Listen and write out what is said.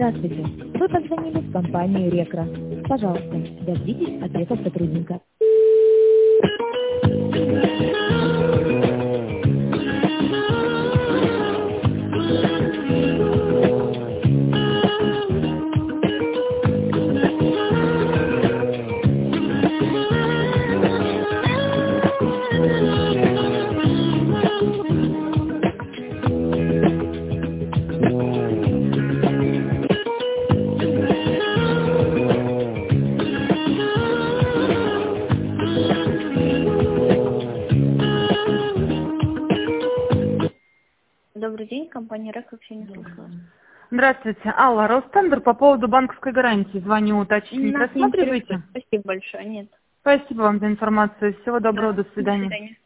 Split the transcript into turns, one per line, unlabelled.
Здравствуйте. Вы позвонили в компанию «Рекра». Пожалуйста, дождитесь ответа сотрудника.
Добрый день, компания РЭК, вообще не слушала.
Здравствуйте. Алла, Ростендер, по поводу банковской гарантии. Звоню уточнить.
Нас не
Рассматриваете?
интересует. Спасибо большое, нет.
Спасибо вам за информацию. Всего доброго,
Да,
до свидания.
До свидания.